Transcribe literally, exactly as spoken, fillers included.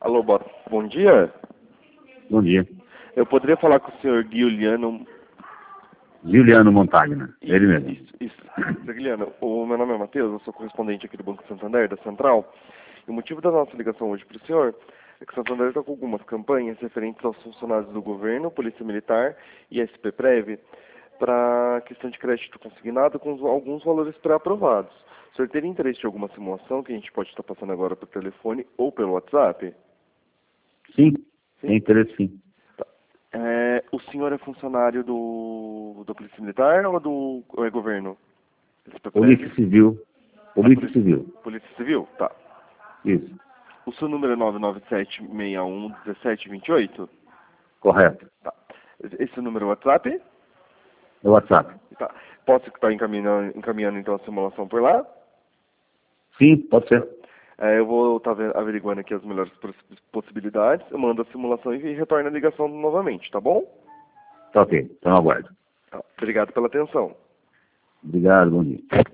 Alô, bo- bom dia. Bom dia. Eu poderia falar com o senhor Giuliano? Juliano Montagna, ele mesmo. Isso, isso. Senhor Giuliano, o meu nome é Matheus, eu sou correspondente aqui do Banco Santander, da Central. E o motivo da nossa ligação hoje para o senhor é que o Santander está com algumas campanhas referentes aos funcionários do governo, Polícia Militar e S P Prev, para questão de crédito consignado com os- alguns valores pré-aprovados. O senhor teria interesse em alguma simulação que a gente pode estar passando agora por telefone ou pelo WhatsApp? Sim, Sim. tem interesse sim. É, o senhor é funcionário do, do Polícia Militar ou do ou é governo? S P Prev? Polícia Civil. Polícia Civil. Polícia Civil? Tá. Isso, O seu número é nove nove sete, seis um, um sete dois oito? correto. Tá. Esse número é o WhatsApp? É o WhatsApp. Tá. Posso estar encaminhando, encaminhando então a simulação por lá? Sim, pode ser. É, eu vou estar averiguando aqui as melhores poss- possibilidades. Eu mando a simulação e retorno a ligação novamente, tá bom? Tá ok, então aguardo. Tá. Obrigado pela atenção. Obrigado, bom dia.